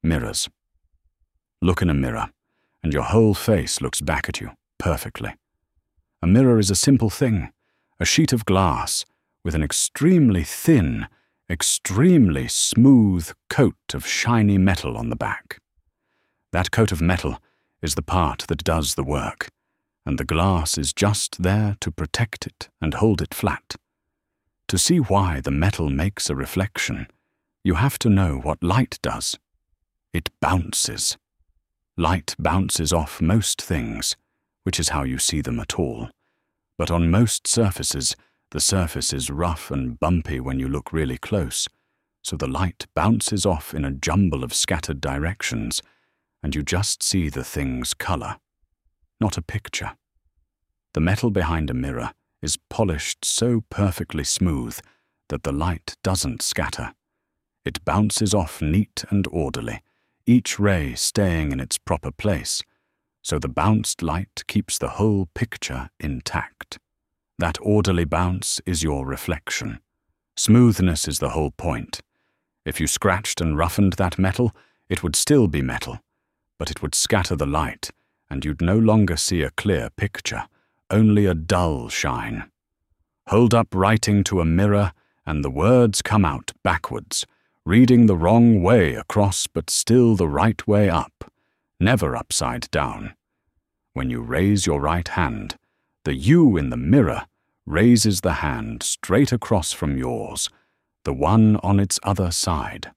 Mirrors. Look in a mirror, and your whole face looks back at you perfectly. A mirror is a simple thing, a sheet of glass with an extremely thin, extremely smooth coat of shiny metal on the back. That coat of metal is the part that does the work, and the glass is just there to protect it and hold it flat. To see why the metal makes a reflection, you have to know what light does. It bounces. Light bounces off most things, which is how you see them at all. But on most surfaces, the surface is rough and bumpy when you look really close, so the light bounces off in a jumble of scattered directions, and you just see the thing's color, not a picture. The metal behind a mirror is polished so perfectly smooth that the light doesn't scatter. It bounces off neat and orderly, each ray staying in its proper place, so the bounced light keeps the whole picture intact. That orderly bounce is your reflection. Smoothness is the whole point. If you scratched and roughened that metal, it would still be metal, but it would scatter the light, and you'd no longer see a clear picture, only a dull shine. Hold up writing to a mirror, and the words come out backwards, reading the wrong way across but still the right way up, never upside down. When you raise your right hand, the you in the mirror raises the hand straight across from yours, the one on its other side.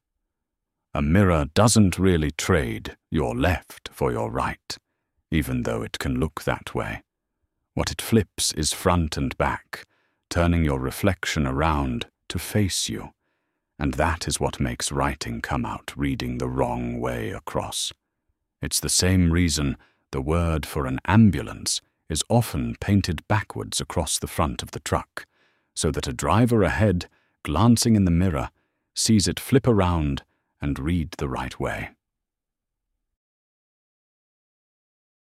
A mirror doesn't really trade your left for your right, even though it can look that way. What it flips is front and back, turning your reflection around to face you, and that is what makes writing come out reading the wrong way across. It's the same reason the word for an ambulance is often painted backwards across the front of the truck, so that a driver ahead, glancing in the mirror, sees it flip around and read the right way.